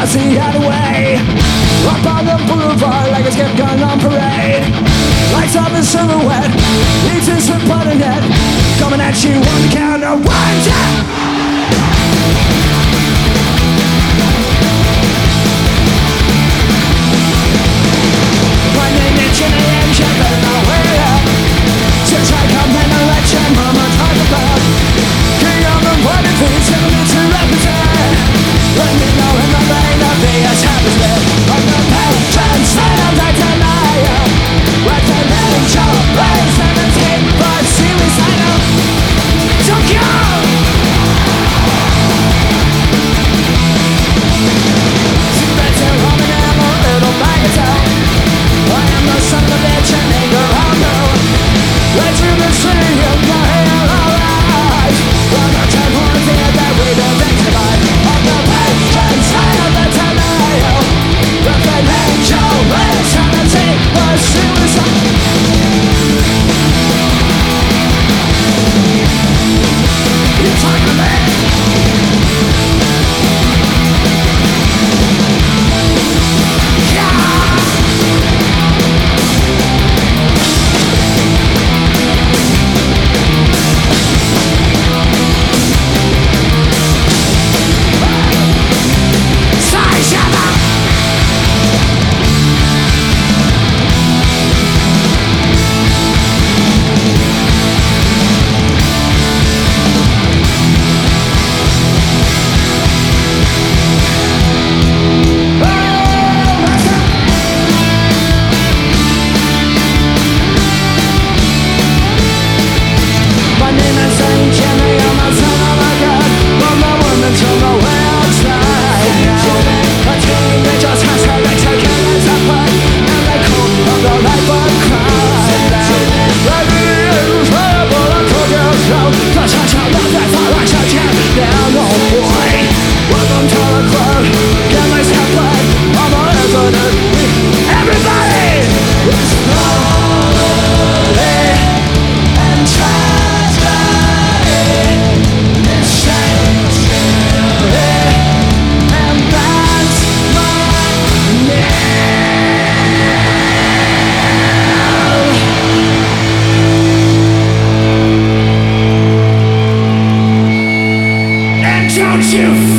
the alleyway, up on the boulevard like a skip gun on parade. Lights up in silhouette, leads in slip on a net, coming at you on the count of 1, 2. Don't you